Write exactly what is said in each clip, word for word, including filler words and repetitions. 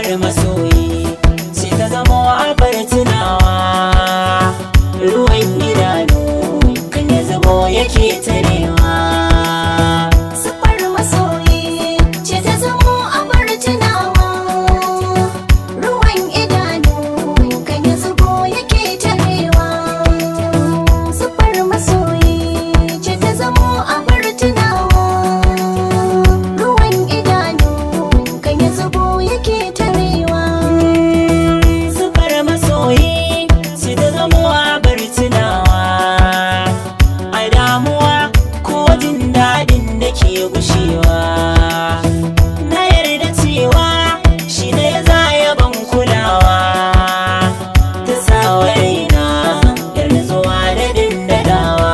Sufar masoyi ce ta zamo abar tunawa. Ruwan idanu kan ya zubo yake tarewa. Sufar masoyi ce ta zamo abar tunawa. Ruwan idanu kan ya zubo yake tarewa. Sufar masoyi ce ta zamo abar tunawa. Ruwan idanu kan ya zubo yake tarewa. Sufar masoyi ce ta zamo abar tunawa. A damuwa ko jin daɗin da ke gushewa, na yarda cewa shi ne za ya ban kulawa. Ta sawa raina da nutsuwa da dindadawa.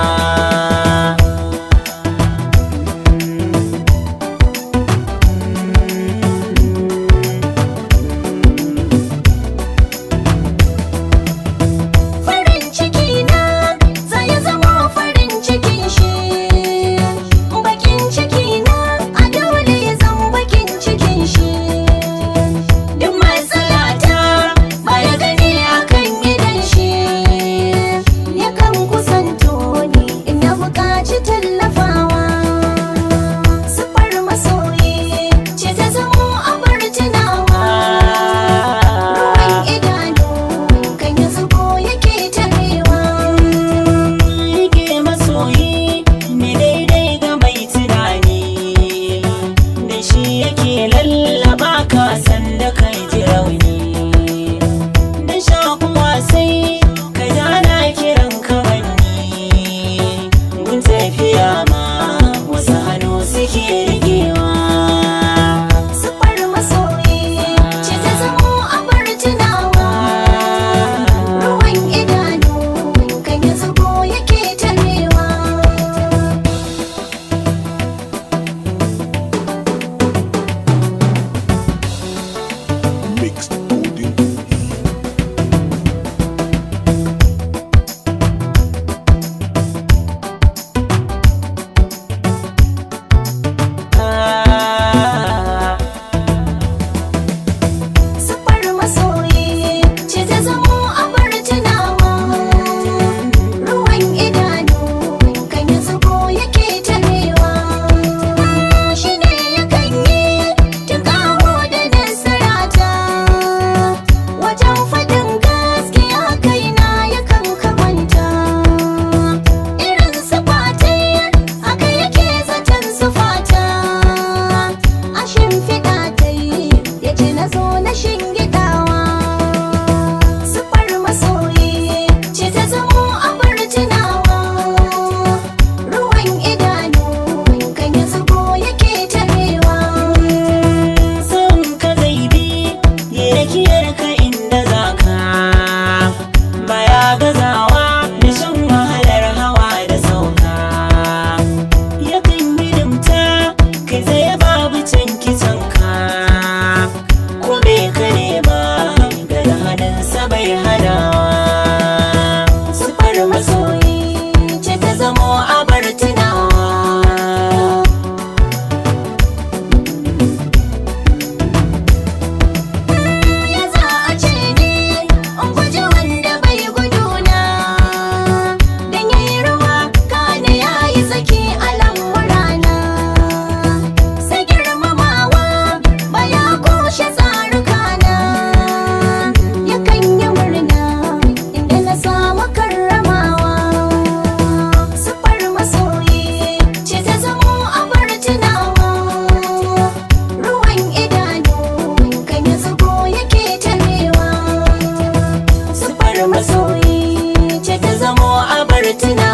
Farin ciki na zai zama farin cikin shi. Bakin ciki na a dole ya zama bakin cikin shi. Duk matsalata baya gani akan gidan shi. Yakan kusanto ni ina buƙaci tallafawa. Sufar masoyi ce ta zamo abar tunawa. Ruwan idanu kan ya zubo yake tarewa. Rike masoyi ne daidai ga mai tunani, da shi yake lallaba ka sanda kai ji rauni. Da shakuwa sai ka jana kiran ka banni, gun tafiya ma wasu hannu suke riƙewa. Sufar masoyi ce ta zamo abar tunawa. Ruwan idanu kan ya zubo yake tarewa. Mixed audio. Sufar masoyi ce ta zamo abar tunawa. Ruwan idanu kan ya zubo yake tarewa. Shi ne yakan yi tunƙaho da nasarata. Wajen faɗin gaskiya kaina yakan kamanta. Irin sufatai haka yake zaton sufata. A shimfiɗa ta yi ya ce na zo na shingiɗawa. Sufar masoyi ce ta zamo abar tunawa. Ruwan idanu kan ya zubo yake tarewa. Son ka zai bi ya rakiyar ka inda za ka, baya gazawa da shan wahalar hawa da sauka. Yakan hidimta kai tsaye babu canki canka, ko bai kare ba daga hannunsa bai hanawa. Sufar masoyi ce ta zamo abar tunawa. Ya za a ce ni in guji wanda bai guduna, dan yayi ruwa kana yayi tsaki a lamurana. Sai girmamawa baya kushe tsarukana. Yakan yi murna inda na samu karramawa. Sufar masoyi ce ta zamo abar tunawa. Ruwan idanu kan ya zubo yake tarewa. Sufar masoyi ce ta zamo abar tunawa.